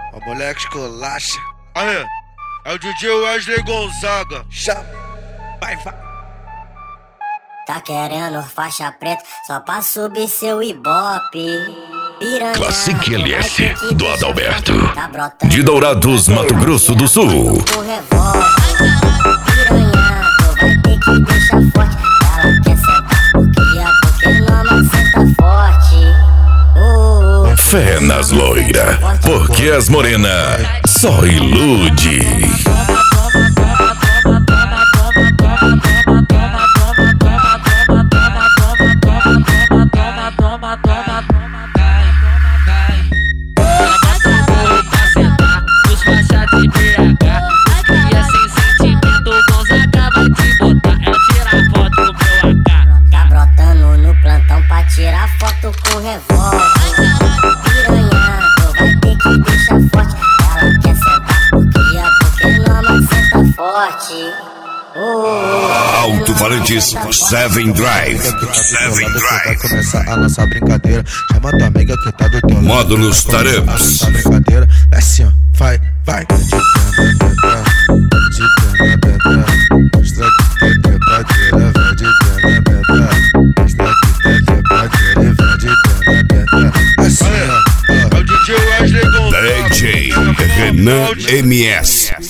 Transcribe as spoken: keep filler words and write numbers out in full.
O moleque esculacha. Aí, é o D J Wesley Gonzaga. Chama, vai, vai. Tá querendo faixa preta só pra subir seu ibope. Piranha, Classic L S vai ter que do deixar Adalberto, forte. Tá brotando de Dourados, Mato Grosso do Sul. com revólver. Piranha, tu vai ter que deixar forte. Ela quer sentar porque a porque não senta forte. Oh, oh. Fé nas loira, porque as morena só ilude. Tá brotando no plantão pra tirar foto com revólver. Piranha, tu vai ter que deixar forte. Ela quer sentar porque a porque não senta forte. Oh, Alto-falantes Seven Drive. Seven Vai Drive. começar a nossa brincadeira. Chama tua amiga que tá do teu lado. Módulos Vai começar a Tareps. nossa brincadeira. É assim, ó, vai, vai. De perna, bebê. Mostra que tem trepadeira. Vai de perna, bebê. Mostra que tem trepadeira. E vai de perna, bebê. Assim, ó. É o D J Wesley Gonzaga. D J Renan M S.